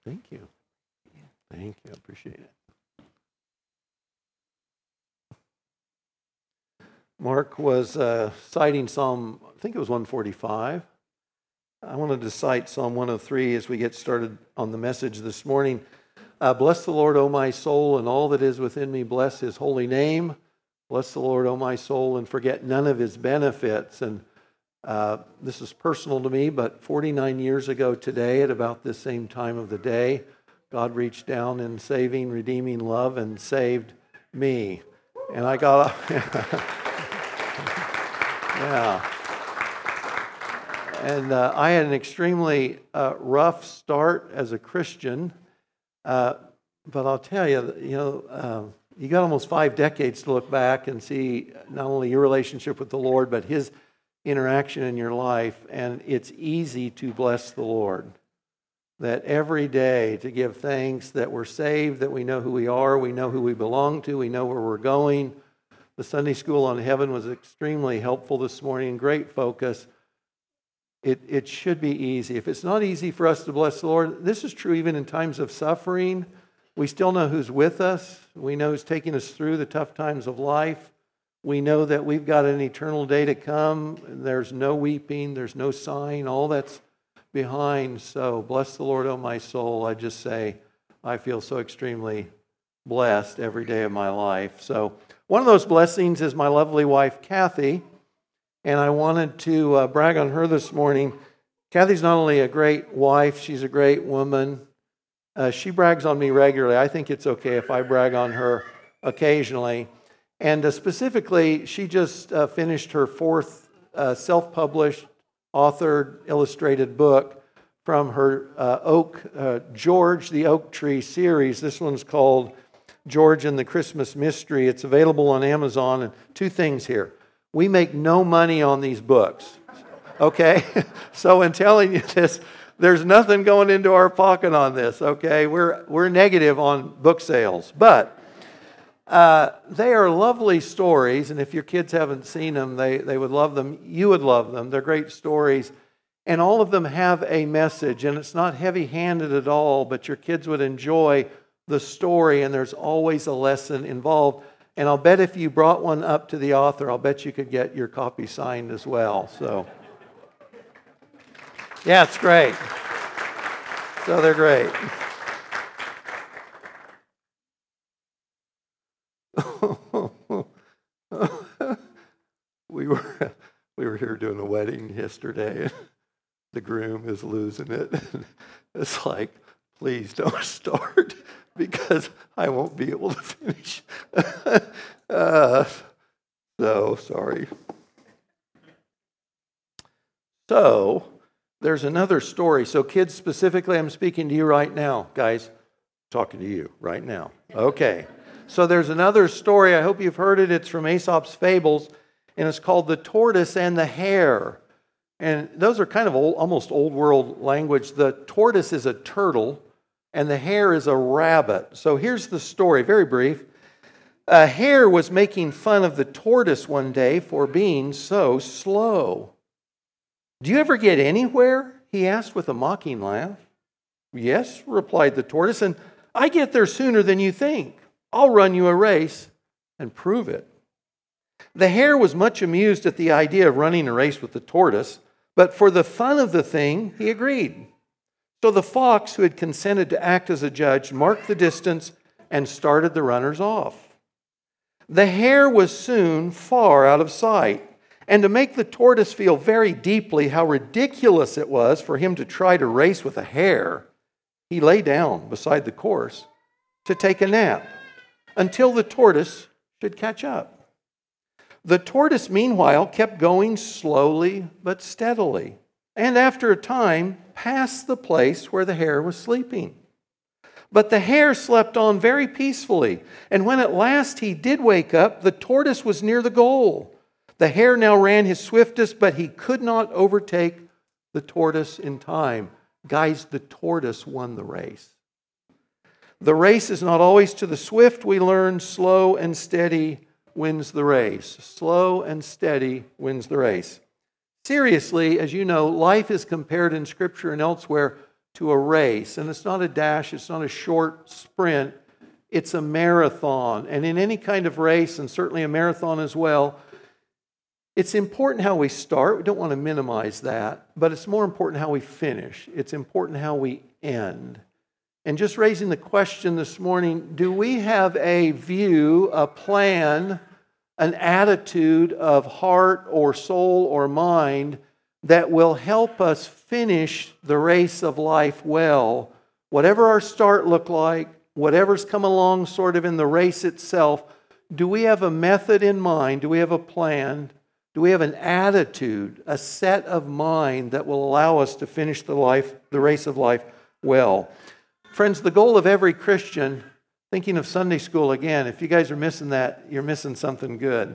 Thank you. Thank you. I appreciate it. Mark was citing Psalm, I think it was 145. I wanted to cite Psalm 103 as we get started on the message this morning. Bless the Lord, O my soul, and all that is within me. Bless his holy name. Bless the Lord, O my soul, and forget none of his benefits. And this is personal to me, but 49 years ago today, at about this same time of the day, God reached down in saving, redeeming love and saved me. And I got yeah. And I had an extremely rough start as a Christian. But I'll tell you, you got almost 5 decades to look back and see not only your relationship with the Lord, but his interaction in your life. And it's easy to bless the Lord. That every day to give thanks that we're saved, that we know who we are, we know who we belong to, we know where we're going. The Sunday School on Heaven was extremely helpful this morning, great focus. It should be easy. If it's not easy for us to bless the Lord, this is true even in times of suffering. We still know who's with us. We know who's taking us through the tough times of life. We know that we've got an eternal day to come. There's no weeping. There's no sighing. All that's behind. So bless the Lord, O my soul. I just say I feel so extremely blessed every day of my life. So one of those blessings is my lovely wife, Kathy. And I wanted to brag on her this morning. Kathy's not only a great wife, she's a great woman. She brags on me regularly. I think it's okay if I brag on her occasionally. And specifically, she just finished her 4th self-published, authored, illustrated book from her George the Oak Tree series. This one's called George and the Christmas Mystery. It's available on Amazon. And 2 things here. We make no money on these books, okay? So in telling you this, there's nothing going into our pocket on this, okay? We're negative on book sales, but they are lovely stories, and if your kids haven't seen them, they would love them. You would love them. They're great stories, and all of them have a message, and it's not heavy-handed at all, but your kids would enjoy the story, and there's always a lesson involved. And I'll bet if you brought one up to the author, I'll bet you could get your copy signed as well. So, yeah, it's great. So they're great. We were here doing a wedding yesterday. The groom is losing it. It's like, please don't start because I won't be able to finish. So sorry. So there's another story. So kids specifically, I'm speaking to you right now, guys. Talking to you right now. Okay. So there's another story. I hope you've heard it. It's from Aesop's Fables, and it's called The Tortoise and the Hare. And those are kind of almost old world language. The tortoise is a turtle, and the hare is a rabbit. So here's the story, very brief. A hare was making fun of the tortoise one day for being so slow. "Do you ever get anywhere?" he asked with a mocking laugh. "Yes," replied the tortoise, "and I get there sooner than you think. I'll run you a race and prove it." The hare was much amused at the idea of running a race with the tortoise, but for the fun of the thing, he agreed. So the fox, who had consented to act as a judge, marked the distance and started the runners off. The hare was soon far out of sight, and to make the tortoise feel very deeply how ridiculous it was for him to try to race with a hare, he lay down beside the course to take a nap until the tortoise should catch up. The tortoise, meanwhile, kept going slowly but steadily, and after a time passed the place where the hare was sleeping. But the hare slept on very peacefully, and when at last he did wake up, the tortoise was near the goal. The hare now ran his swiftest, but he could not overtake the tortoise in time. Guys, the tortoise won the race. The race is not always to the swift, we learn. Slow and steady wins the race. Slow and steady wins the race. Seriously, as you know, life is compared in Scripture and elsewhere to a race. And it's not a dash, it's not a short sprint, it's a marathon. And in any kind of race, and certainly a marathon as well, it's important how we start. We don't want to minimize that, but it's more important how we finish. It's important how we end. And just raising the question this morning, do we have a view, a plan, an attitude of heart or soul or mind that will help us finish the race of life well? Whatever our start looked like, whatever's come along sort of in the race itself, do we have a method in mind? Do we have a plan? Do we have an attitude, a set of mind that will allow us to finish the race of life well? Friends, the goal of every Christian, thinking of Sunday school again, if you guys are missing that, you're missing something good.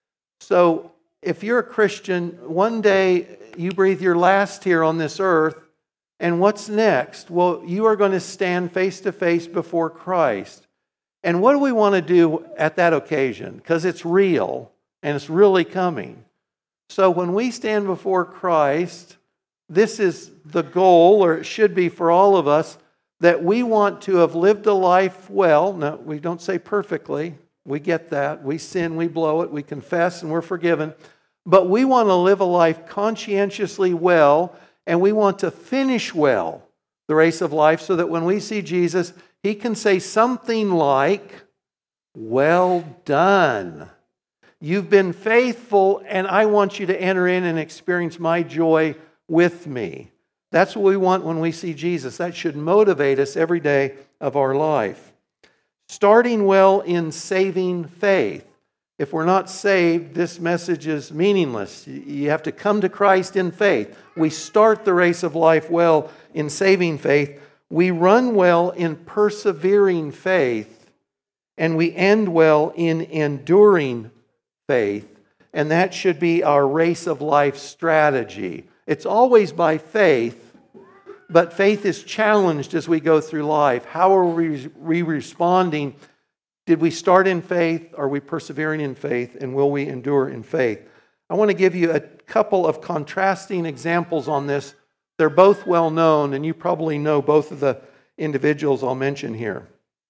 So if you're a Christian, one day you breathe your last here on this earth, and what's next? Well, you are going to stand face to face before Christ. And what do we want to do at that occasion? Because it's real, and it's really coming. So when we stand before Christ, this is the goal, or it should be for all of us, that we want to have lived a life well. No, we don't say perfectly. We get that. We sin, we blow it, we confess, and we're forgiven. But we want to live a life conscientiously well, and we want to finish well the race of life so that when we see Jesus, He can say something like, "Well done. You've been faithful, and I want you to enter in and experience my joy with me." That's what we want when we see Jesus. That should motivate us every day of our life. Starting well in saving faith. If we're not saved, this message is meaningless. You have to come to Christ in faith. We start the race of life well in saving faith. We run well in persevering faith. And we end well in enduring faith. And that should be our race of life strategy. It's always by faith, but faith is challenged as we go through life. How are we responding? Did we start in faith? Are we persevering in faith? And will we endure in faith? I want to give you a couple of contrasting examples on this. They're both well known, and you probably know both of the individuals I'll mention here.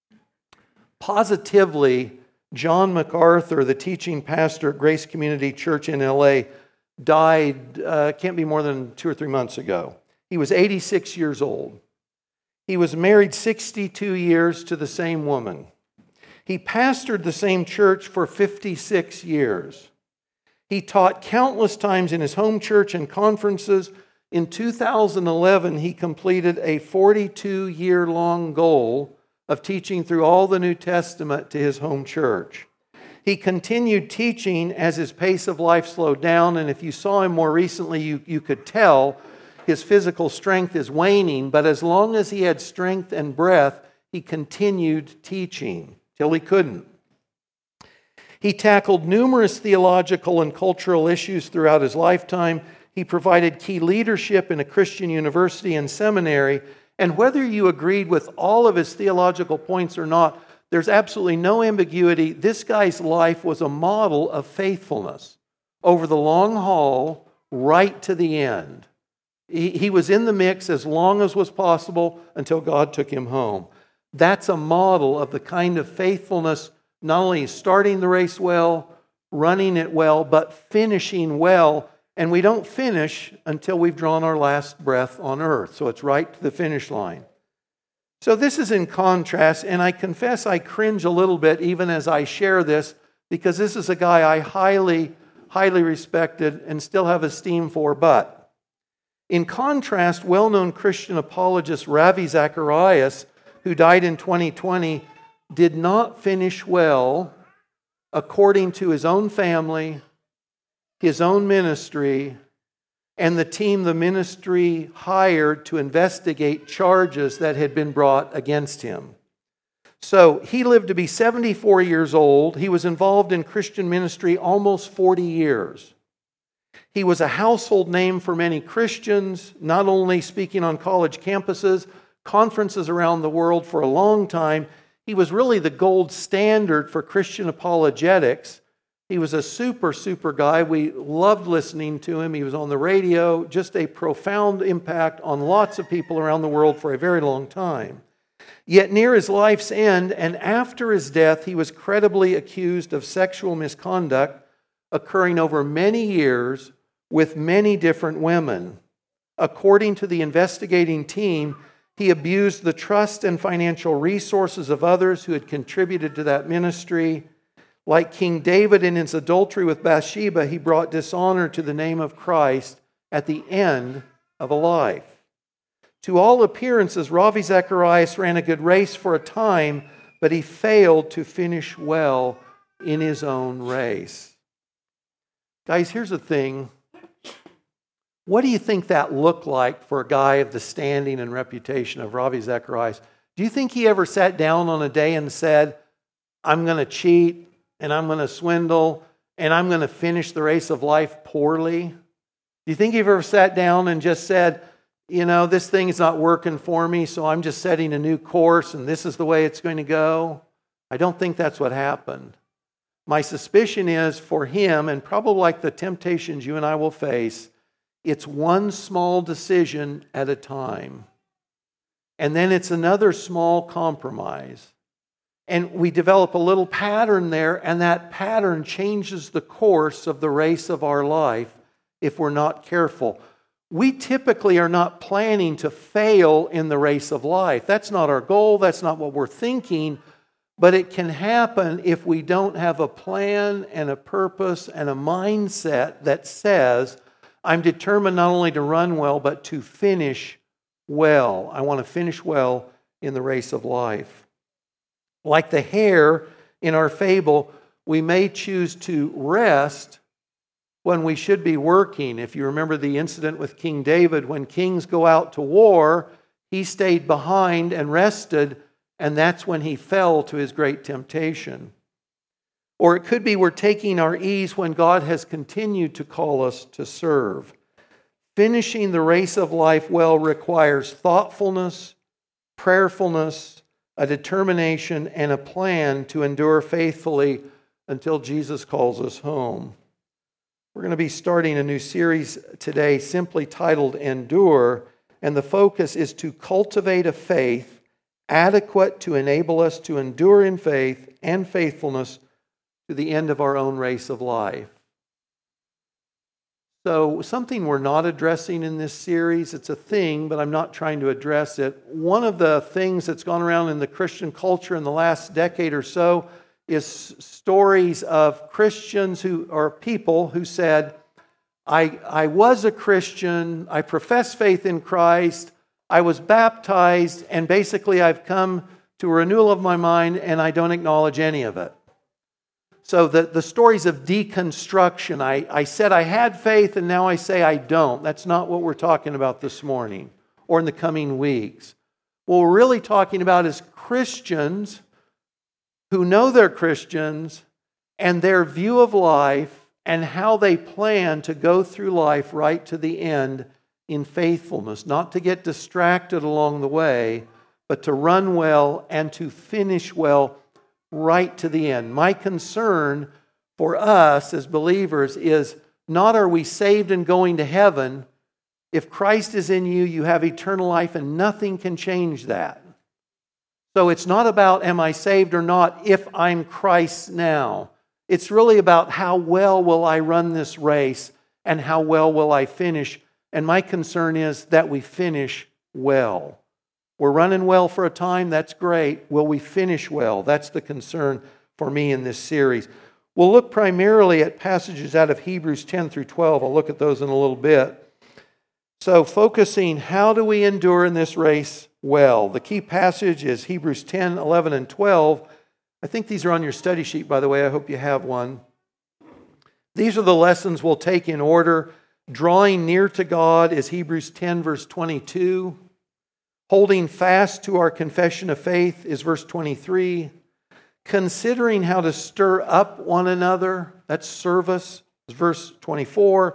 Positively, John MacArthur, the teaching pastor at Grace Community Church in LA, died, can't be more than 2 or 3 months ago. He was 86 years old. He was married 62 years to the same woman. He pastored the same church for 56 years. He taught countless times in his home church and conferences. In 2011, he completed a 42-year-long goal of teaching through all the New Testament to his home church. He continued teaching as his pace of life slowed down, and if you saw him more recently, you could tell his physical strength is waning, but as long as he had strength and breath, he continued teaching till he couldn't. He tackled numerous theological and cultural issues throughout his lifetime. He provided key leadership in a Christian university and seminary, and whether you agreed with all of his theological points or not, there's absolutely no ambiguity. This guy's life was a model of faithfulness over the long haul, right to the end. He was in the mix as long as was possible until God took him home. That's a model of the kind of faithfulness, not only starting the race well, running it well, but finishing well. And we don't finish until we've drawn our last breath on earth. So it's right to the finish line. So this is in contrast, and I confess I cringe a little bit even as I share this, because this is a guy I highly, highly respected and still have esteem for. But in contrast, well-known Christian apologist Ravi Zacharias, who died in 2020, did not finish well according to his own family, his own ministry, and the team the ministry hired to investigate charges that had been brought against him. So he lived to be 74 years old. He was involved in Christian ministry almost 40 years. He was a household name for many Christians, not only speaking on college campuses, conferences around the world for a long time. He was really the gold standard for Christian apologetics. He was a super guy. We loved listening to him. He was on the radio, just a profound impact on lots of people around the world for a very long time. Yet near his life's end and after his death, he was credibly accused of sexual misconduct occurring over many years with many different women. According to the investigating team, he abused the trust and financial resources of others who had contributed to that ministry. Like King David in his adultery with Bathsheba, he brought dishonor to the name of Christ at the end of a life. To all appearances, Ravi Zacharias ran a good race for a time, but he failed to finish well in his own race. Guys, here's the thing. What do you think that looked like for a guy of the standing and reputation of Ravi Zacharias? Do you think he ever sat down on a day and said, I'm going to cheat and I'm going to swindle and I'm going to finish the race of life poorly? Do you think he ever sat down and just said, this thing is not working for me, so I'm just setting a new course and this is the way it's going to go? I don't think that's what happened. My suspicion is for him, and probably like the temptations you and I will face, it's one small decision at a time. And then it's another small compromise. And we develop a little pattern there, and that pattern changes the course of the race of our life if we're not careful. We typically are not planning to fail in the race of life. That's not our goal. That's not what we're thinking. But it can happen if we don't have a plan and a purpose and a mindset that says, I'm determined not only to run well, but to finish well. I want to finish well in the race of life. Like the hare in our fable, we may choose to rest when we should be working. If you remember the incident with King David, when kings go out to war, he stayed behind and rested, and that's when he fell to his great temptation. Or it could be we're taking our ease when God has continued to call us to serve. Finishing the race of life well requires thoughtfulness, prayerfulness, a determination, and a plan to endure faithfully until Jesus calls us home. We're going to be starting a new series today simply titled Endure, and the focus is to cultivate a faith adequate to enable us to endure in faith and faithfulness to the end of our own race of life. So, something we're not addressing in this series, it's a thing, but I'm not trying to address it. One of the things that's gone around in the Christian culture in the last decade or so is stories of Christians or people who said, I was a Christian, I profess faith in Christ, I was baptized, and basically I've come to a renewal of my mind and I don't acknowledge any of it. So the stories of deconstruction, I said I had faith and now I say I don't. That's not what we're talking about this morning or in the coming weeks. What we're really talking about is Christians who know they're Christians and their view of life and how they plan to go through life right to the end in faithfulness, not to get distracted along the way, but to run well and to finish well right to the end. My concern for us as believers is not are we saved and going to heaven. If Christ is in you, you have eternal life and nothing can change that. So it's not about am I saved or not if I'm Christ's now. It's really about how well will I run this race and how well will I finish. And my concern is that we finish well. We're running well for a time, that's great. Will we finish well? That's the concern for me in this series. We'll look primarily at passages out of Hebrews 10 through 12. I'll look at those in a little bit. So focusing, how do we endure in this race well? The key passage is Hebrews 10, 11, and 12. I think these are on your study sheet, by the way. I hope you have one. These are the lessons we'll take in order. Drawing near to God is Hebrews 10, verse 22. Holding fast to our confession of faith is verse 23. Considering how to stir up one another, that's service, is verse 24.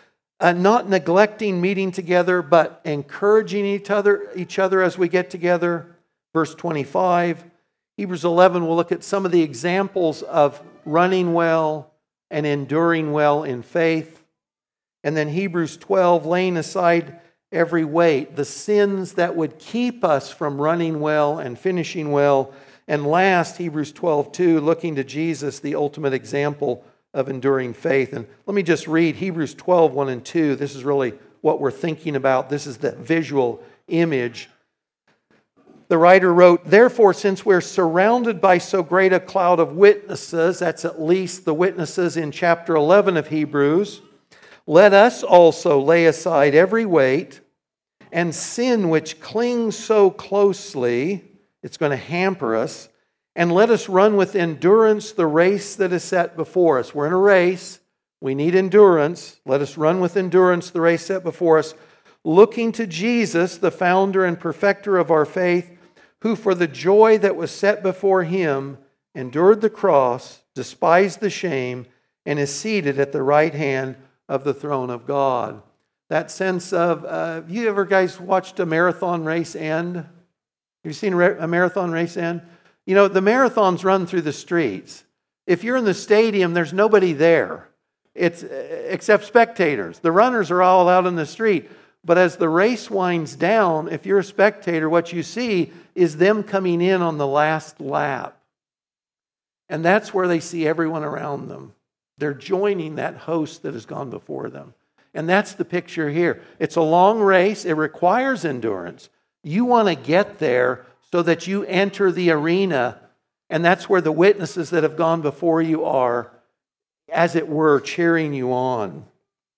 Not neglecting meeting together, but encouraging each other as we get together, verse 25. Hebrews 11, we'll look at some of the examples of running well, and enduring well in faith. And then Hebrews 12, laying aside every weight, the sins that would keep us from running well and finishing well. And last, Hebrews 12:2, looking to Jesus, the ultimate example of enduring faith. And let me just read Hebrews 12:1 and 2. This is really what we're thinking about. This is the visual image. The writer wrote, "Therefore, since we're surrounded by so great a cloud of witnesses," that's at least the witnesses in chapter 11 of Hebrews, "let us also lay aside every weight and sin which clings so closely," it's going to hamper us, "and let us run with endurance the race that is set before us." We're in a race. We need endurance. Let us run with endurance the race set before us, looking to Jesus, the founder and perfecter of our faith, who for the joy that was set before him endured the cross, despised the shame, and is seated at the right hand of the throne of God. That sense of, have you ever guys watched a marathon race end? Have you seen a marathon race end? You know, the marathons run through the streets. If you're in the stadium, there's nobody there. It's except spectators. The runners are all out in the street. But as the race winds down, if you're a spectator, what you see is them coming in on the last lap. And that's where they see everyone around them. They're joining that host that has gone before them. And that's the picture here. It's a long race. It requires endurance. You want to get there so that you enter the arena, and that's where the witnesses that have gone before you are, as it were, cheering you on.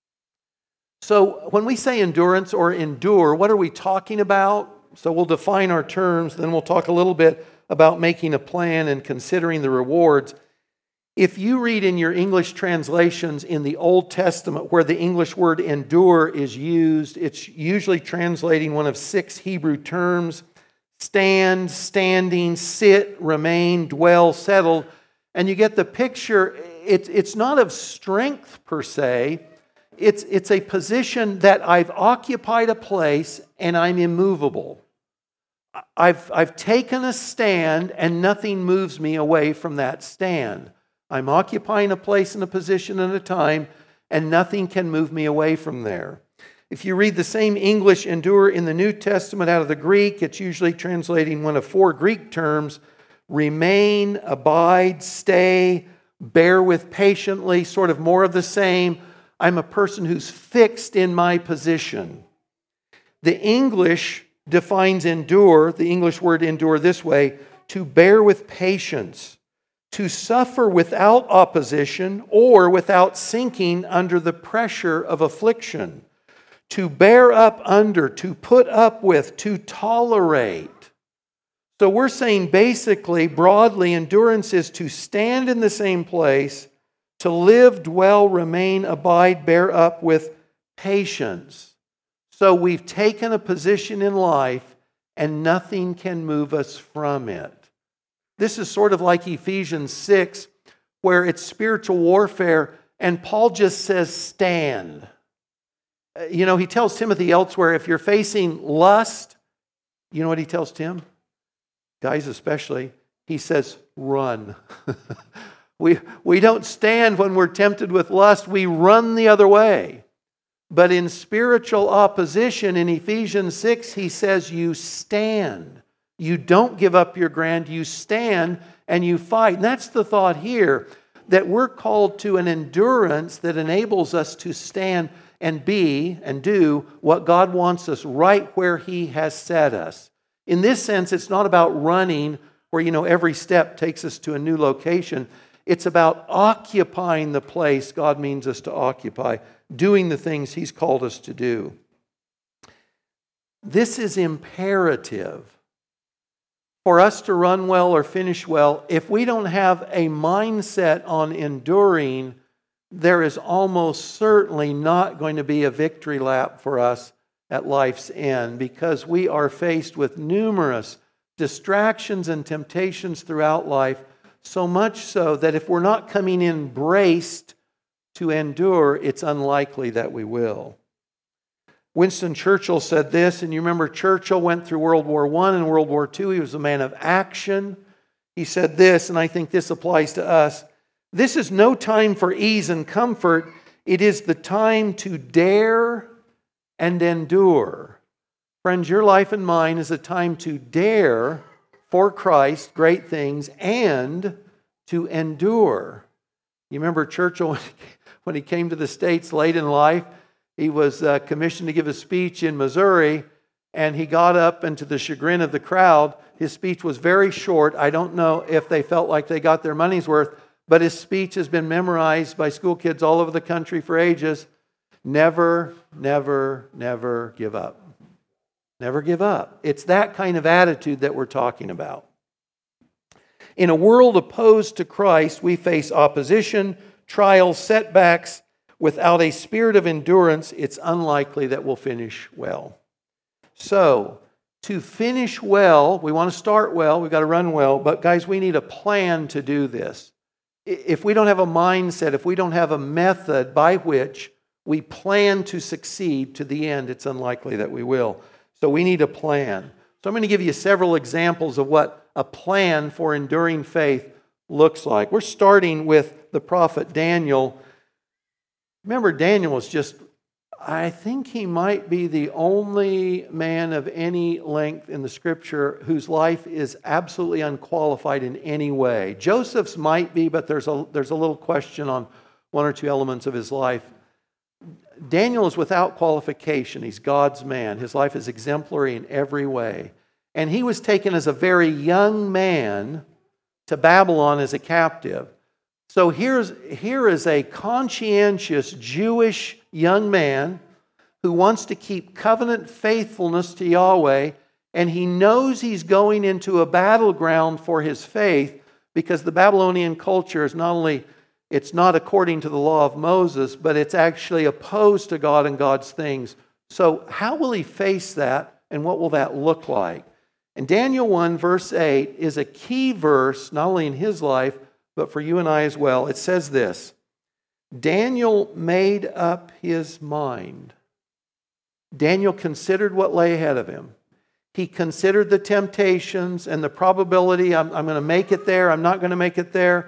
So when we say endurance or endure, what are we talking about? So we'll define our terms, then we'll talk a little bit about making a plan and considering the rewards. If you read in your English translations in the Old Testament where the English word endure is used, it's usually translating one of 6 Hebrew terms: stand, standing, sit, remain, dwell, settled. And you get the picture. It's not of strength per se. It's a position that I've occupied a place and I'm immovable. I've taken a stand and nothing moves me away from that stand. I'm occupying a place and a position at a time and nothing can move me away from there. If you read the same English endure in the New Testament out of the Greek, it's usually translating one of 4 Greek terms: remain, abide, stay, bear with patiently, sort of more of the same. I'm a person who's fixed in my position. The English defines endure, the English word endure, this way: to bear with patience, to suffer without opposition or without sinking under the pressure of affliction, to bear up under, to put up with, to tolerate. So we're saying basically, broadly, endurance is to stand in the same place, to live, dwell, remain, abide, bear up with patience. So we've taken a position in life and nothing can move us from it. This is sort of like Ephesians 6, where it's spiritual warfare, and Paul just says, stand. You know, he tells Timothy elsewhere, if you're facing lust, you know what he tells Tim? Guys especially, he says, run. We don't stand when we're tempted with lust, we run the other way. But in spiritual opposition, in Ephesians 6, he says you stand. You don't give up your ground, you stand and you fight. And that's the thought here, that we're called to an endurance that enables us to stand and be and do what God wants us right where He has set us. In this sense, it's not about running where, every step takes us to a new location. It's about occupying the place God means us to occupy, doing the things He's called us to do. This is imperative. For us to run well or finish well, if we don't have a mindset on enduring, there is almost certainly not going to be a victory lap for us at life's end, because we are faced with numerous distractions and temptations throughout life, so much so that if we're not coming in braced to endure, it's unlikely that we will. Winston Churchill said this, and you remember Churchill went through World War I and World War II. He was a man of action. He said this, and I think this applies to us. This is no time for ease and comfort. It is the time to dare and endure. Friends, your life and mine is a time to dare for Christ great things and to endure. You remember Churchill, when he came to the States late in life, he was commissioned to give a speech in Missouri, and he got up, and to the chagrin of the crowd, his speech was very short. I don't know if they felt like they got their money's worth, but his speech has been memorized by school kids all over the country for ages. Never, never, never give up. Never give up. It's that kind of attitude that we're talking about. In a world opposed to Christ, we face opposition, trials, setbacks. Without a spirit of endurance, it's unlikely that we'll finish well. So, to finish well, we want to start well, we've got to run well, but guys, we need a plan to do this. If we don't have a mindset, if we don't have a method by which we plan to succeed to the end, it's unlikely that we will. So we need a plan. So I'm going to give you several examples of what a plan for enduring faith looks like. We're starting with the prophet Daniel. Remember, Daniel was just, I think he might be the only man of any length in the Scripture whose life is absolutely unqualified in any way. Joseph's might be, but there's a little question on one or two elements of his life. Daniel is without qualification. He's God's man. His life is exemplary in every way. And he was taken as a very young man to Babylon as a captive. So here is a conscientious Jewish young man who wants to keep covenant faithfulness to Yahweh, and he knows he's going into a battleground for his faith because the Babylonian culture is not only, it's not according to the law of Moses, but it's actually opposed to God and God's things. So how will he face that, and what will that look like? And Daniel 1 verse 8 is a key verse, not only in his life, but for you and I as well. It says this: Daniel made up his mind. Daniel considered what lay ahead of him. He considered the temptations and the probability, I'm going to make it there, I'm not going to make it there.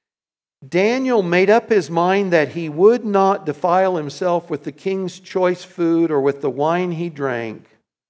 Daniel made up his mind that he would not defile himself with the king's choice food or with the wine he drank.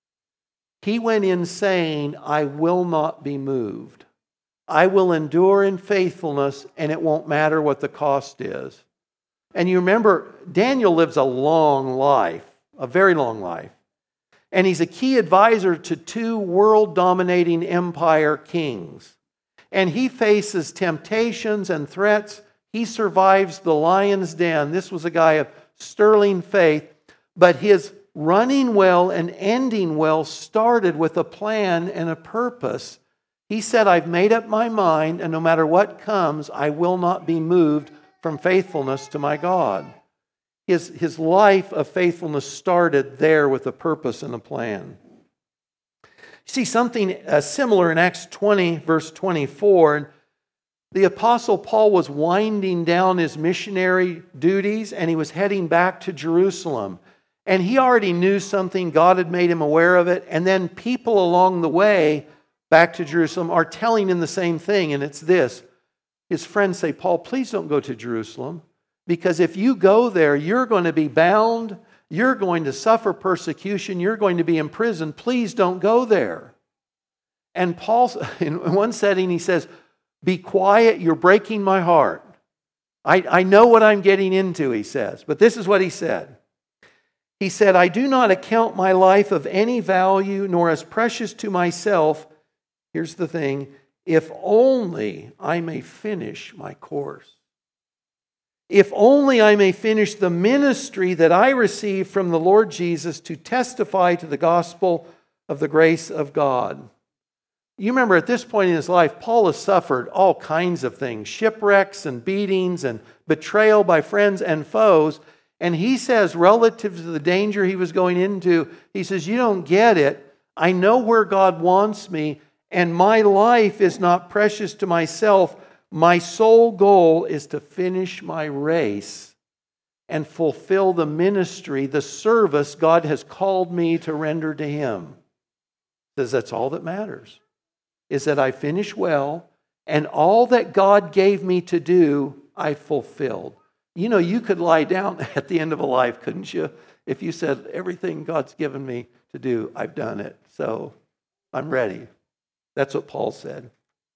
He went in saying, I will not be moved. I will endure in faithfulness, and it won't matter what the cost is. And you remember, Daniel lives a long life, a very long life. And he's a key advisor to two world-dominating empire kings. And he faces temptations and threats. He survives the lion's den. This was a guy of sterling faith. But his running well and ending well started with a plan and a purpose. He said, I've made up my mind, and no matter what comes, I will not be moved from faithfulness to my God. His life of faithfulness started there with a purpose and a plan. You see something similar in Acts 20, verse 24. The Apostle Paul was winding down his missionary duties, and he was heading back to Jerusalem. And he already knew something. God had made him aware of it. And then people along the way back to Jerusalem are telling him the same thing, and it's this. His friends say, Paul, please don't go to Jerusalem, because if you go there, you're going to be bound, you're going to suffer persecution, you're going to be imprisoned. Please don't go there. And Paul, in one setting, he says, be quiet, you're breaking my heart. I know what I'm getting into, he says. But this is what he said. He said, I do not account my life of any value, nor as precious to myself. Here's the thing, if only I may finish my course. If only I may finish the ministry that I received from the Lord Jesus to testify to the gospel of the grace of God. You remember at this point in his life, Paul has suffered all kinds of things, shipwrecks and beatings and betrayal by friends and foes. And he says, relative to the danger he was going into, he says, you don't get it. I know where God wants me, and my life is not precious to myself. My sole goal is to finish my race and fulfill the ministry, the service God has called me to render to Him. He says that's all that matters, is that I finish well, and all that God gave me to do, I fulfilled. You know, you could lie down at the end of a life, couldn't you? If you said, everything God's given me to do, I've done it. So I'm ready. That's what Paul said.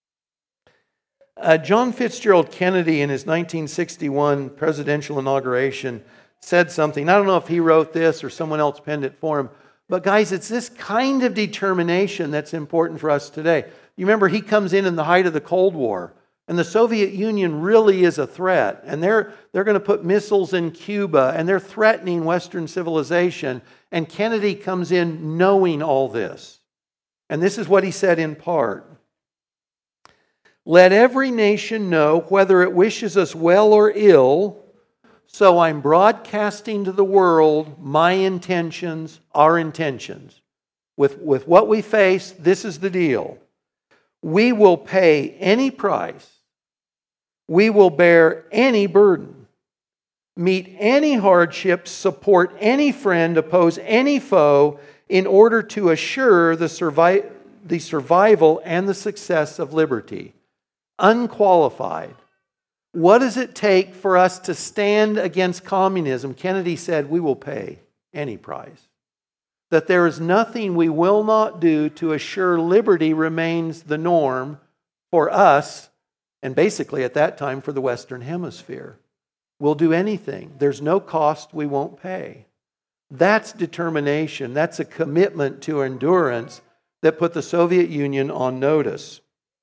John Fitzgerald Kennedy, in his 1961 presidential inauguration, said something. I don't know if he wrote this or someone else penned it for him. But guys, it's this kind of determination that's important for us today. You remember, he comes in the height of the Cold War. And the Soviet Union really is a threat. And they're going to put missiles in Cuba. And they're threatening Western civilization. And Kennedy comes in knowing all this. And this is what he said in part. Let every nation know whether it wishes us well or ill. So I'm broadcasting to the world my intentions, our intentions. With what we face, this is the deal. We will pay any price. We will bear any burden. Meet any hardship, support any friend, oppose any foe in order to assure the survival and the success of liberty. Unqualified. What does it take for us to stand against communism? Kennedy said, we will pay any price. That there is nothing we will not do to assure liberty remains the norm for us, and basically at that time for the Western Hemisphere. We'll do anything. There's no cost we won't pay. That's determination. That's a commitment to endurance that put the Soviet Union on notice.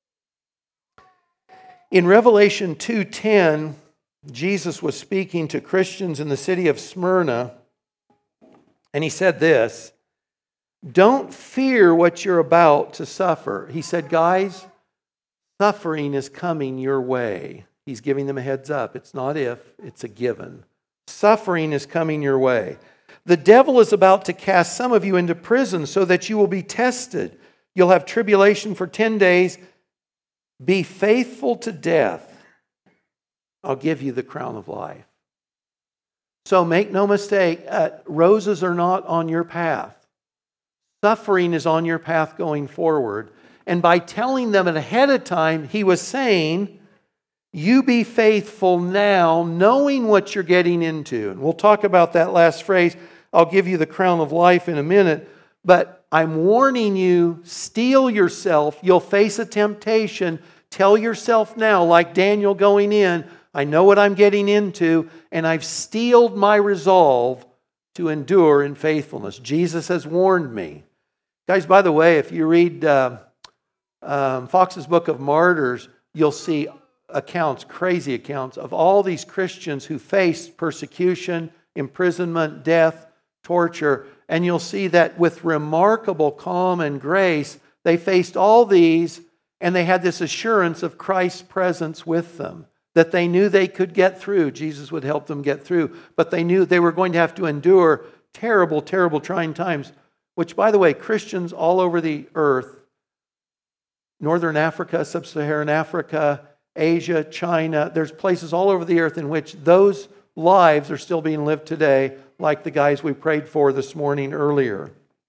In Revelation 2:10, Jesus was speaking to Christians in the city of Smyrna, and he said this, don't fear what you're about to suffer. He said, guys, suffering is coming your way. He's giving them a heads up. It's not if, it's a given. Suffering is coming your way. The devil is about to cast some of you into prison so that you will be tested. You'll have tribulation for 10 days. Be faithful to death. I'll give you the crown of life. So make no mistake, roses are not on your path. Suffering is on your path going forward. And by telling them ahead of time, he was saying, you be faithful now, knowing what you're getting into. And we'll talk about that last phrase. I'll give you the crown of life in a minute. But I'm warning you, steel yourself. You'll face a temptation. Tell yourself now, like Daniel going in, I know what I'm getting into, and I've steeled my resolve to endure in faithfulness. Jesus has warned me. Guys, by the way, if you read Fox's Book of Martyrs, you'll see accounts, crazy accounts, of all these Christians who faced persecution, imprisonment, death, torture. And you'll see that with remarkable calm and grace, they faced all these, and they had this assurance of Christ's presence with them, that they knew they could get through. Jesus would help them get through. But they knew they were going to have to endure terrible, terrible trying times, which, by the way, Christians all over the earth, Northern Africa, Sub-Saharan Africa, Asia, China, there's places all over the earth in which those lives are still being lived today, like the guys we prayed for this morning earlier.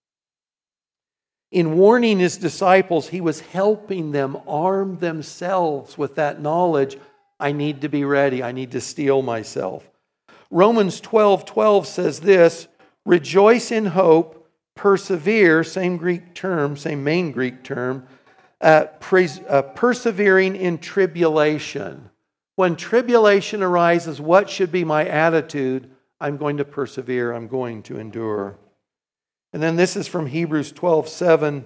In warning his disciples, he was helping them arm themselves with that knowledge. I need to be ready. I need to steel myself. Romans 12:12 says this, rejoice in hope, persevere, same Greek term, same main Greek term, persevering in tribulation. When tribulation arises, what should be my attitude? I'm going to persevere. I'm going to endure. And then this is from Hebrews 12:7.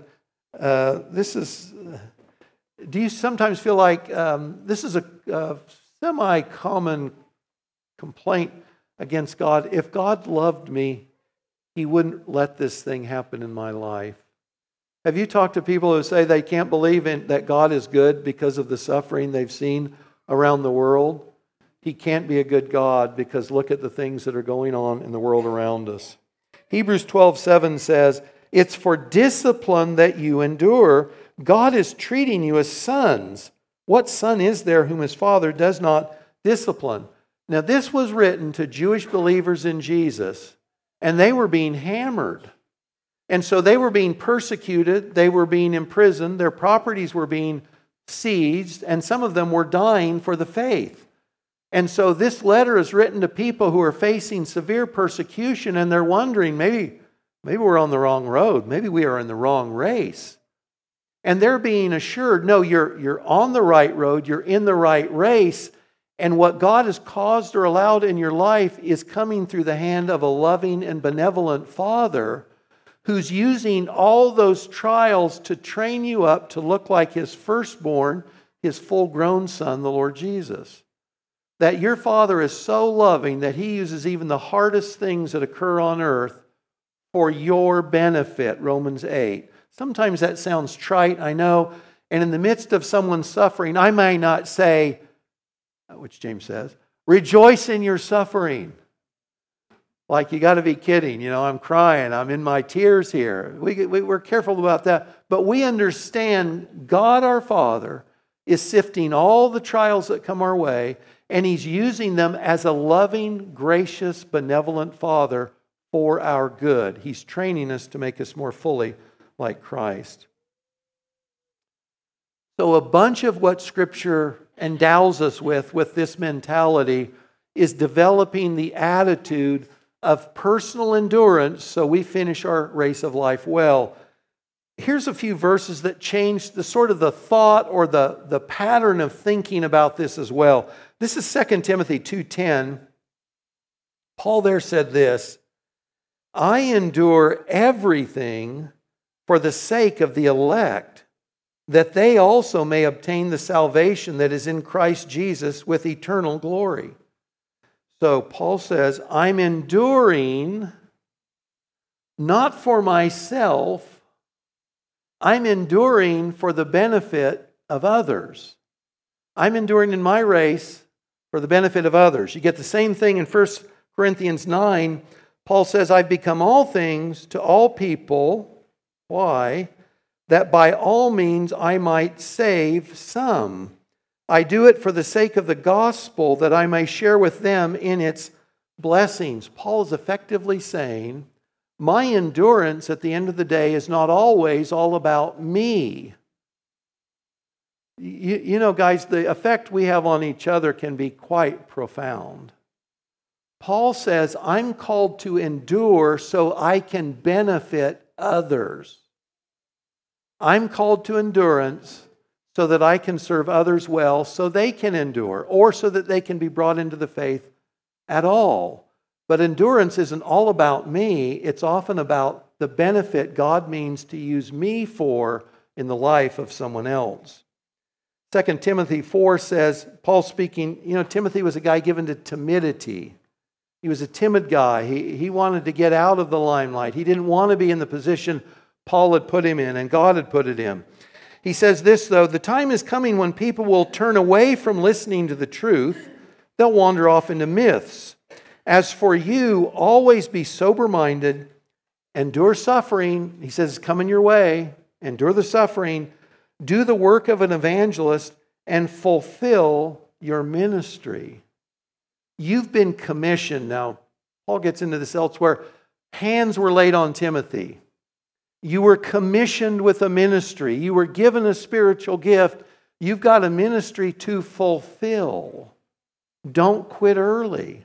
Do you sometimes feel like this is a semi-common complaint against God? If God loved me, He wouldn't let this thing happen in my life. Have you talked to people who say they can't believe that God is good because of the suffering they've seen around the world? He can't be a good God because look at the things that are going on in the world around us. Hebrews 12:7 says, it's for discipline that you endure. God is treating you as sons. What son is there whom his father does not discipline? Now this was written to Jewish believers in Jesus, and they were being hammered. And so they were being persecuted, they were being imprisoned, their properties were being seized, and some of them were dying for the faith. And so this letter is written to people who are facing severe persecution, and they're wondering, maybe we're on the wrong road. Maybe we are in the wrong race. And they're being assured, no, you're on the right road. You're in the right race. And what God has caused or allowed in your life is coming through the hand of a loving and benevolent Father who's using all those trials to train you up to look like His firstborn, His full-grown Son, the Lord Jesus. That your Father is so loving that He uses even the hardest things that occur on earth for your benefit, Romans 8. Sometimes that sounds trite, I know. And in the midst of someone's suffering, I may not say, which James says, rejoice in your suffering. Like, you got to be kidding. I'm crying. I'm in my tears here. We're careful about that. But we understand God our Father is sifting all the trials that come our way, and He's using them as a loving, gracious, benevolent Father for our good. He's training us to make us more fully like Christ. So a bunch of what Scripture endows us with this mentality is developing the attitude of personal endurance so we finish our race of life well. Here's a few verses that change the sort of the thought or the pattern of thinking about this as well. This is 2 Timothy 2:10. Paul there said this, I endure everything for the sake of the elect, that they also may obtain the salvation that is in Christ Jesus with eternal glory. So Paul says, I'm enduring not for myself, I'm enduring for the benefit of others. I'm enduring in my race for the benefit of others. You get the same thing in 1 Corinthians 9. Paul says, I've become all things to all people. Why? That by all means I might save some. I do it for the sake of the gospel, that I may share with them in its blessings. Paul is effectively saying, my endurance at the end of the day is not always all about me. You know, guys, the effect we have on each other can be quite profound. Paul says, I'm called to endure so I can benefit others. I'm called to endurance so that I can serve others well, so they can endure, or so that they can be brought into the faith at all. But endurance isn't all about me. It's often about the benefit God means to use me for in the life of someone else. 2 Timothy 4 says, Paul speaking, Timothy was a guy given to timidity. He was a timid guy. He wanted to get out of the limelight. He didn't want to be in the position Paul had put him in and God had put it in. He says this, though, the time is coming when people will turn away from listening to the truth. They'll wander off into myths. As for you, always be sober-minded, endure suffering. He says, it's coming your way. Endure the suffering. Do the work of an evangelist and fulfill your ministry. You've been commissioned. Now, Paul gets into this elsewhere. Hands were laid on Timothy. You were commissioned with a ministry. You were given a spiritual gift. You've got a ministry to fulfill. Don't quit early.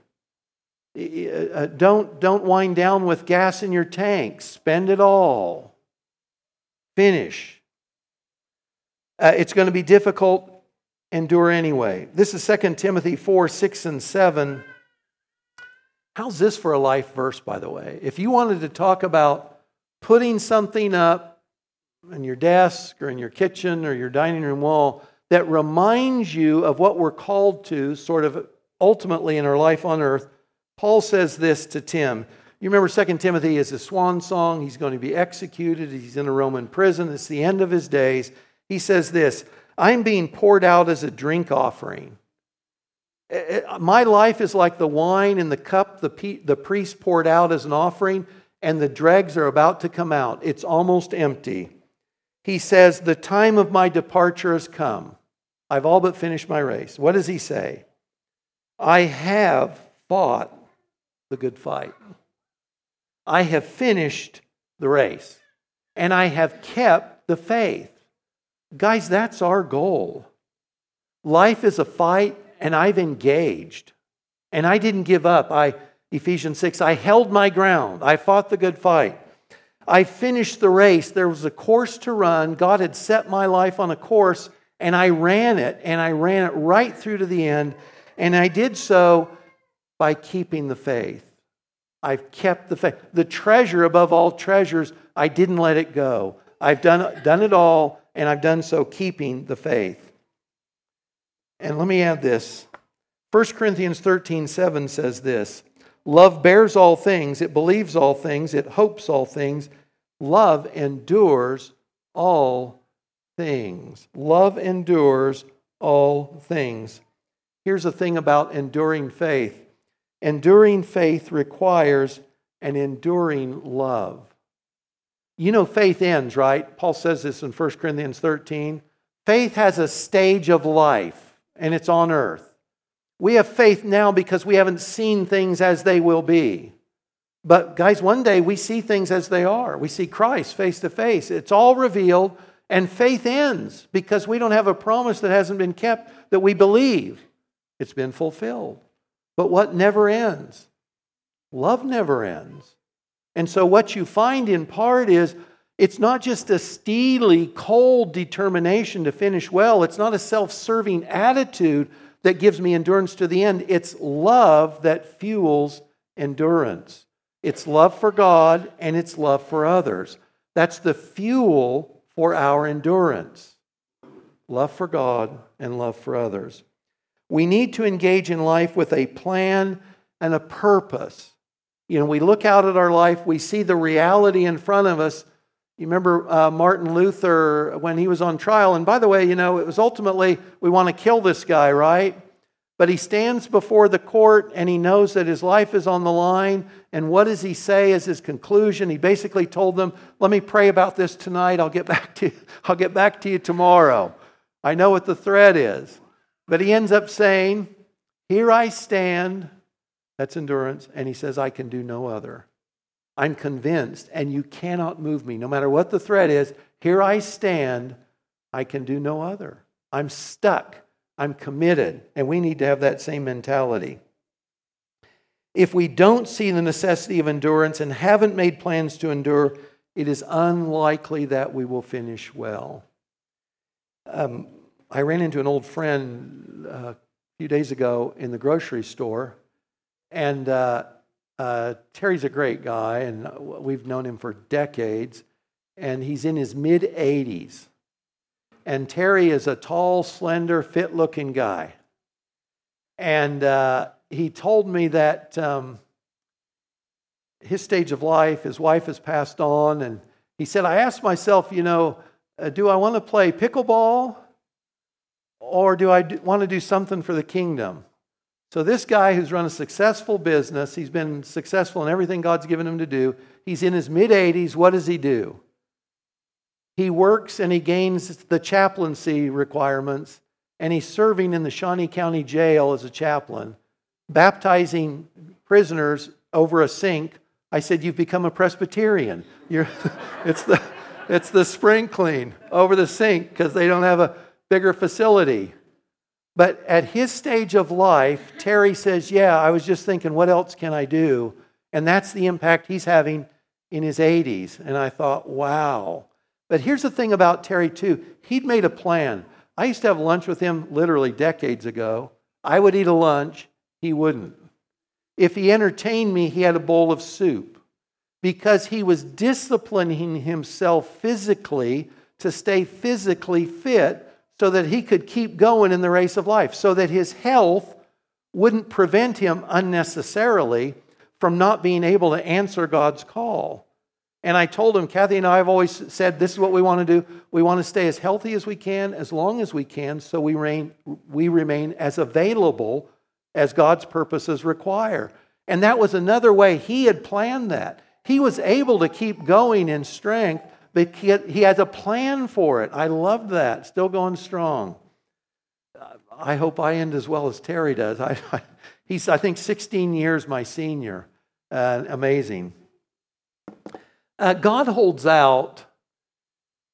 Don't wind down with gas in your tank. Spend it all. Finish. It's going to be difficult. Endure anyway. This is 2 Timothy 4, 6 and 7. How's this for a life verse, by the way? If you wanted to talk about putting something up in your desk or in your kitchen or your dining room wall that reminds you of what we're called to sort of ultimately in our life on earth, Paul says this to Tim. You remember 2 Timothy is a swan song. He's going to be executed. He's in a Roman prison. It's the end of his days. He says this, I'm being poured out as a drink offering. My life is like the wine in the cup the priest poured out as an offering, and the dregs are about to come out. It's almost empty. He says, the time of my departure has come. I've all but finished my race. What does he say? I have fought the good fight. I have finished the race. And I have kept the faith. Guys, that's our goal. Life is a fight and I've engaged. And I didn't give up. Ephesians 6, I held my ground. I fought the good fight. I finished the race. There was a course to run. God had set my life on a course, and I ran it. And I ran it right through to the end. And I did so by keeping the faith. I've kept the faith. The treasure above all treasures, I didn't let it go. I've done it all, and I've done so keeping the faith. And let me add this. 1 Corinthians 13:7 says this, love bears all things, it believes all things, it hopes all things. Love endures all things. Love endures all things. Here's the thing about enduring faith. Enduring faith requires an enduring love. You know faith ends, right? Paul says this in 1 Corinthians 13. Faith has a stage of life, and it's on earth. We have faith now because we haven't seen things as they will be. But guys, one day we see things as they are. We see Christ face to face. It's all revealed, and faith ends because we don't have a promise that hasn't been kept that we believe. It's been fulfilled. But what never ends? Love never ends. And so what you find in part is it's not just a steely, cold determination to finish well. It's not a self-serving attitude that gives me endurance to the end. It's love that fuels endurance. It's love for God and it's love for others. That's the fuel for our endurance. Love for God and love for others. We need to engage in life with a plan and a purpose. You know, we look out at our life, we see the reality in front of us. You remember Martin Luther when he was on trial. And by the way, you know, it was ultimately, we want to kill this guy, right? But he stands before the court and he knows that his life is on the line. And what does he say as his conclusion? He basically told them, let me pray about this tonight. I'll get back to you tomorrow. I know what the threat is. But he ends up saying, here I stand. That's endurance. And he says, I can do no other. I'm convinced, and you cannot move me. No matter what the threat is, here I stand, I can do no other. I'm stuck. I'm committed. And we need to have that same mentality. If we don't see the necessity of endurance and haven't made plans to endure, it is unlikely that we will finish well. I ran into an old friend a few days ago in the grocery store, and Terry's a great guy, and we've known him for decades, and he's in his mid-80s. And Terry is a tall, slender, fit-looking guy. And he told me that his stage of life, his wife has passed on, and he said, I asked myself, you know, do I want to play pickleball, or do I want to do something for the kingdom? So this guy who's run a successful business, he's been successful in everything God's given him to do. He's in his mid-80s. What does he do? He works and he gains the chaplaincy requirements, and he's serving in the Shawnee County Jail as a chaplain, baptizing prisoners over a sink. I said, you've become a Presbyterian. It's the sprinkling over the sink because they don't have a bigger facility. But at his stage of life, Terry says, yeah, I was just thinking, what else can I do? And that's the impact he's having in his 80s. And I thought, wow. But here's the thing about Terry, too. He'd made a plan. I used to have lunch with him literally decades ago. I would eat a lunch. He wouldn't. If he entertained me, he had a bowl of soup. Because he was disciplining himself physically to stay physically fit, so that he could keep going in the race of life, so that his health wouldn't prevent him unnecessarily from not being able to answer God's call. And I told him, Kathy and I have always said, this is what we want to do. We want to stay as healthy as we can, as long as we can, so we remain as available as God's purposes require. And that was another way he had planned that. He was able to keep going in strength, but he has a plan for it. I loved that. Still going strong. I hope I end as well as Terry does. He's, I think, 16 years my senior. Amazing. God holds out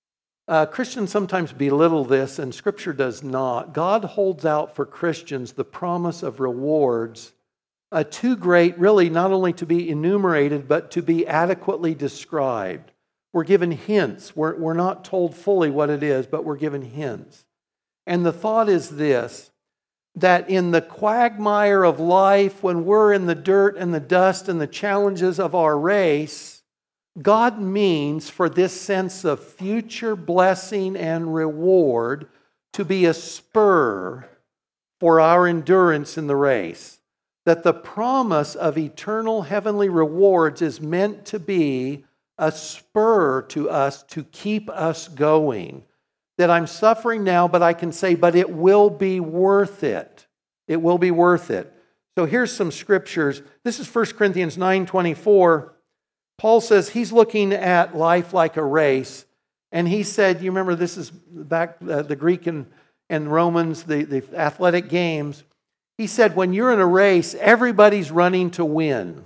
Christians sometimes belittle this, and Scripture does not. God holds out for Christians the promise of rewards too great, really, not only to be enumerated, but to be adequately described. We're given hints. We're not told fully what it is, but we're given hints. And the thought is this, that in the quagmire of life, when we're in the dirt and the dust and the challenges of our race, God means for this sense of future blessing and reward to be a spur for our endurance in the race. That the promise of eternal heavenly rewards is meant to be a spur to us to keep us going. That I'm suffering now, but I can say, but it will be worth it. It will be worth it. So here's some scriptures. This is 1 Corinthians 9:24. Paul says he's looking at life like a race. And he said, you remember this is back the Greek and Romans, the athletic games. He said, when you're in a race, everybody's running to win.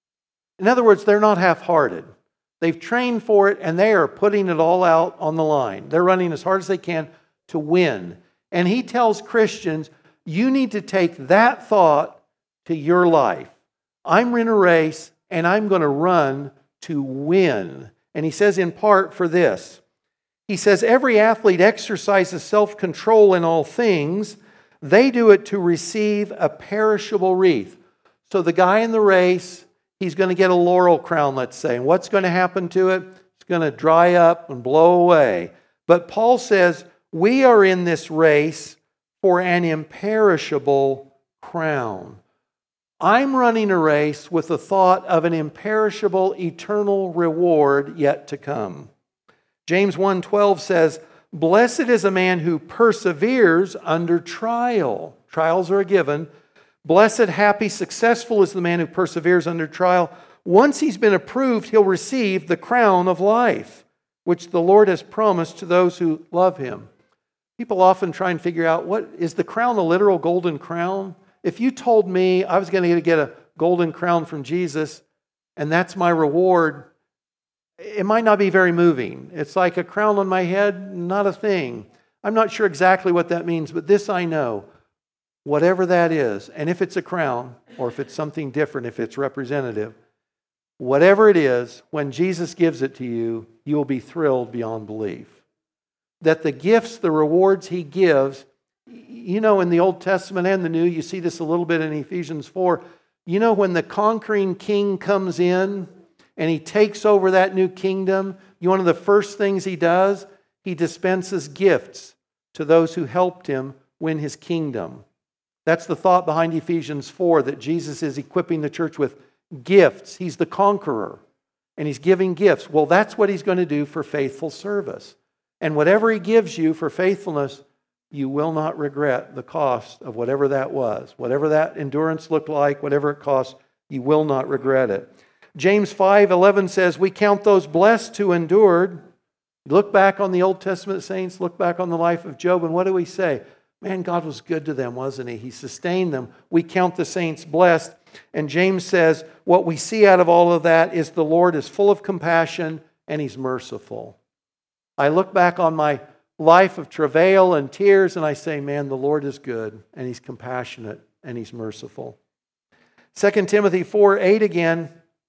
In other words, they're not half-hearted. They've trained for it and they are putting it all out on the line. They're running as hard as they can to win. And he tells Christians, you need to take that thought to your life. I'm in a race and I'm going to run to win. And he says in part for this. He says, every athlete exercises self-control in all things. They do it to receive a perishable wreath. So the guy in the race, he's going to get a laurel crown, let's say. And what's going to happen to it? It's going to dry up and blow away. But Paul says, we are in this race for an imperishable crown. I'm running a race with the thought of an imperishable, eternal reward yet to come. James 1:12 says, blessed is a man who perseveres under trial. Trials are a given. Blessed, happy, successful is the man who perseveres under trial. Once he's been approved, he'll receive the crown of life, which the Lord has promised to those who love him. People often try and figure out, what is the crown a literal golden crown? If you told me I was going to get a golden crown from Jesus, and that's my reward, it might not be very moving. It's like a crown on my head, not a thing. I'm not sure exactly what that means, but this I know. Whatever that is, and if it's a crown, or if it's something different, if it's representative, whatever it is, when Jesus gives it to you, you will be thrilled beyond belief. That the gifts, the rewards he gives, you know, in the Old Testament and the New, you see this a little bit in Ephesians 4. You know, when the conquering king comes in and he takes over that new kingdom, one of the first things he does, he dispenses gifts to those who helped him win his kingdom. That's the thought behind Ephesians 4, that Jesus is equipping the church with gifts. He's the conqueror, and he's giving gifts. Well, that's what he's going to do for faithful service. And whatever he gives you for faithfulness, you will not regret the cost of whatever that was. Whatever that endurance looked like, whatever it cost, you will not regret it. James 5:11 says, we count those blessed who endured. Look back on the Old Testament saints, look back on the life of Job, and what do we say? Man, God was good to them, wasn't he? He sustained them. We count the saints blessed. And James says, what we see out of all of that is the Lord is full of compassion and he's merciful. I look back on my life of travail and tears and I say, man, the Lord is good and he's compassionate and he's merciful. 2 Timothy 4:8 again,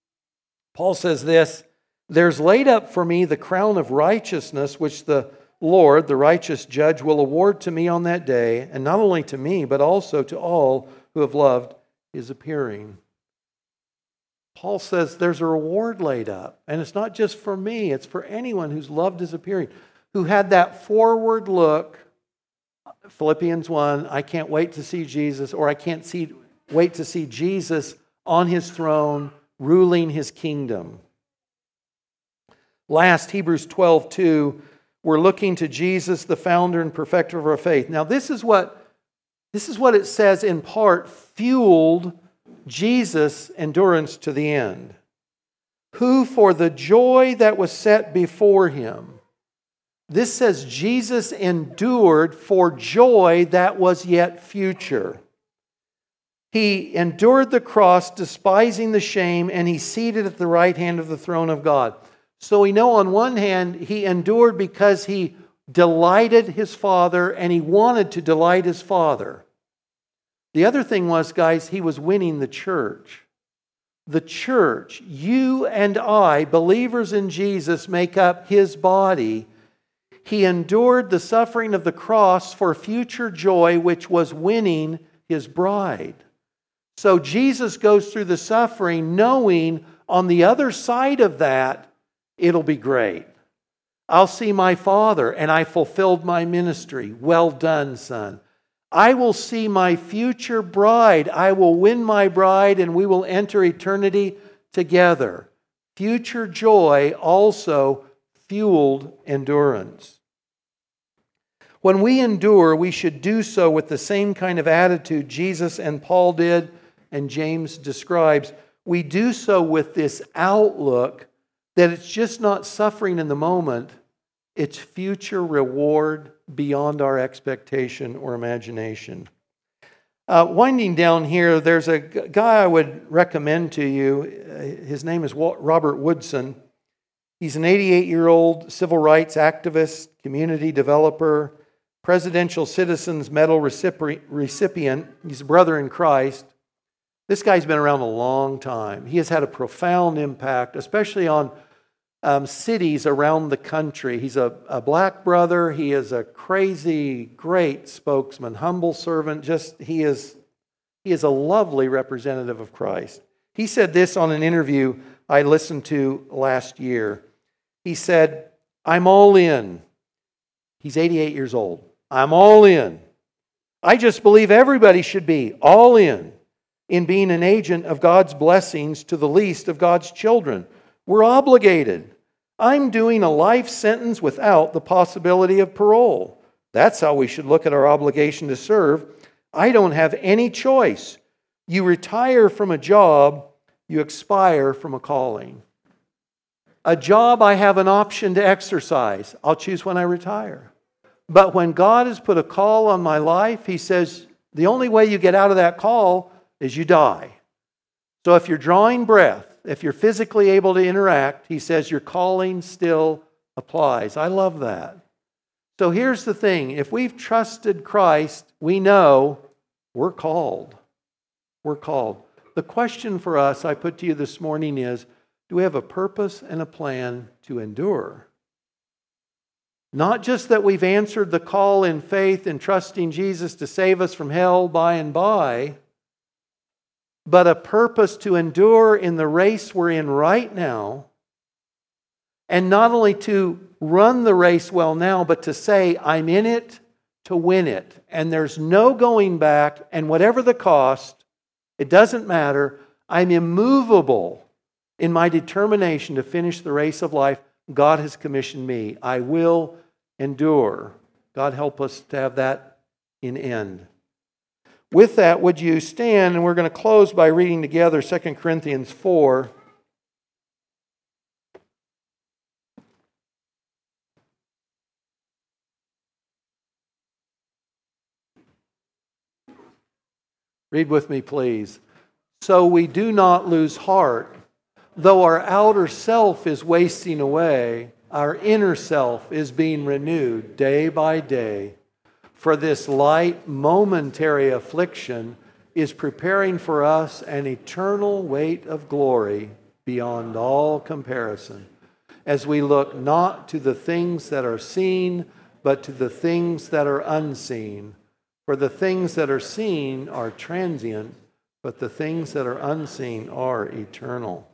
Paul says this, there's laid up for me the crown of righteousness, which the Lord, the righteous judge, will award to me on that day, and not only to me, but also to all who have loved his appearing. Paul says there's a reward laid up, and it's not just for me, it's for anyone who's loved his appearing, who had that forward look. Philippians 1, I can't wait to see Jesus, or I can't wait to see Jesus on his throne, ruling his kingdom. Last, Hebrews 12:2, we're looking to Jesus, the founder and perfecter of our faith. Now, this is what it says in part fueled Jesus' endurance to the end. Who for the joy that was set before him. This says Jesus endured for joy that was yet future. He endured the cross, despising the shame, and he's seated at the right hand of the throne of God. So we know on one hand, he endured because he delighted his Father, and he wanted to delight his Father. The other thing was, guys, he was winning the church. The church, you and I, believers in Jesus, make up his body. He endured the suffering of the cross for future joy, which was winning his bride. So Jesus goes through the suffering knowing on the other side of that, it'll be great. I'll see my Father, and I fulfilled my ministry. Well done, son. I will see my future bride. I will win my bride, and we will enter eternity together. Future joy also fueled endurance. When we endure, we should do so with the same kind of attitude Jesus and Paul did, and James describes. We do so with this outlook that it's just not suffering in the moment, it's future reward beyond our expectation or imagination. Winding down here, there's a guy I would recommend to you. His name is Robert Woodson. He's an 88-year-old civil rights activist, community developer, Presidential Citizens Medal recipient. He's a brother in Christ. This guy's been around a long time. He has had a profound impact, especially on cities around the country. He's a black brother. He is a crazy, great spokesman, humble servant. He is a lovely representative of Christ. He said this on an interview I listened to last year. He said, "I'm all in." He's 88 years old. "I'm all in. I just believe everybody should be all in being an agent of God's blessings to the least of God's children. We're obligated. I'm doing a life sentence without the possibility of parole. That's how we should look at our obligation to serve. I don't have any choice. You retire from a job, you expire from a calling. A job I have an option to exercise. I'll choose when I retire. But when God has put a call on my life, He says, the only way you get out of that call is you die. So if you're drawing breath, if you're physically able to interact, He says your calling still applies." I love that. So here's the thing. If we've trusted Christ, we know we're called. We're called. The question for us, I put to you this morning, is, do we have a purpose and a plan to endure? Not just that we've answered the call in faith and trusting Jesus to save us from hell by and by, but a purpose to endure in the race we're in right now, and not only to run the race well now, but to say, I'm in it to win it, and there's no going back, and whatever the cost, it doesn't matter. I'm immovable in my determination to finish the race of life God has commissioned me. I will endure. God help us to have that in end. With that, would you stand? And we're going to close by reading together 2 Corinthians 4. Read with me, please. "So we do not lose heart. Though our outer self is wasting away, our inner self is being renewed day by day. For this light, momentary affliction is preparing for us an eternal weight of glory beyond all comparison, as we look not to the things that are seen, but to the things that are unseen. For the things that are seen are transient, but the things that are unseen are eternal."